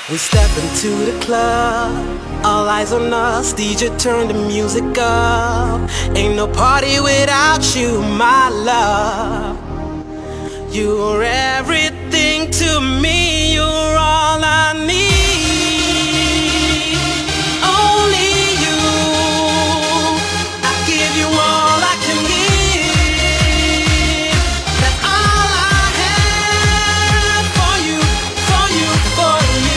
We step into the club, all eyes on us, DJ turn the music up. Ain't no party without you, my love. You're everything to me, you're all I need. Only you, I give you all I can give. That's all I have for you, for you, for you.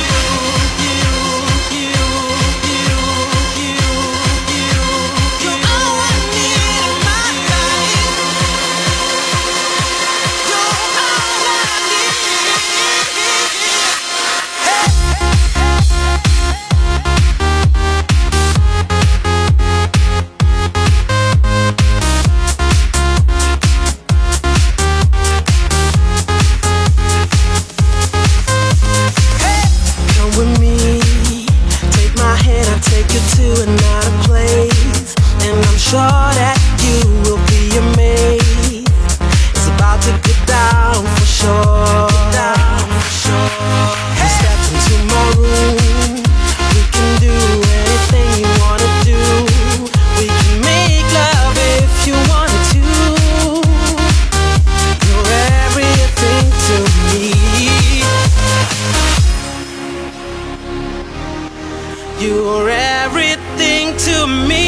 To another place, and I'm sure that you will be amazed. It's about to get down for sure. You step into my room, we can do anything you wanna do. We can make love if you wanted to. You're everything to me. You're everything to me.